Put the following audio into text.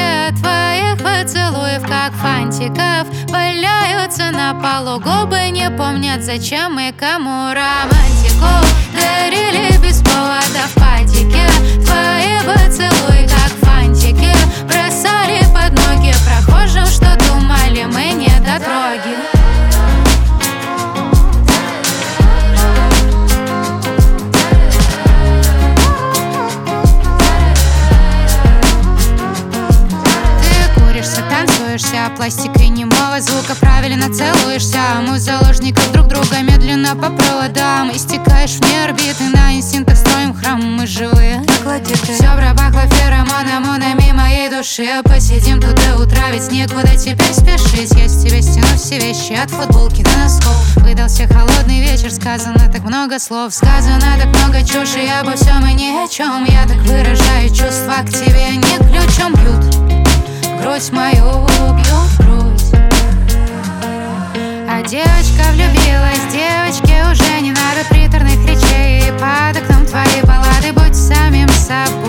твоих поцелуев, как фантиков, валяются на полу. Губы не помнят, зачем и кому романтику дарили без повода в патике. Твои поцелуи, как фантики, бросали под ноги прохожим, что думали мы недотроги. Пластикой немого звука правильно целуешься. Мы заложников друг друга медленно по проводам. Истекаешь вне орбиты, на инстинктах строим храм. Мы живые, все пропахло феромонами моей души. Посидим тут до утра, ведь некуда теперь спешить. Я с тебя стяну все вещи, от футболки до носков. Выдался холодный вечер, сказано так много слов, сказано так много чуши обо всем и ни о чем. Я так выражаю чувства к тебе, не ключом бьют грудь мою, бьют грудь. А девочка влюбилась, девочке уже не надо приторных речей. Под окном твои баллады, будь самим собой.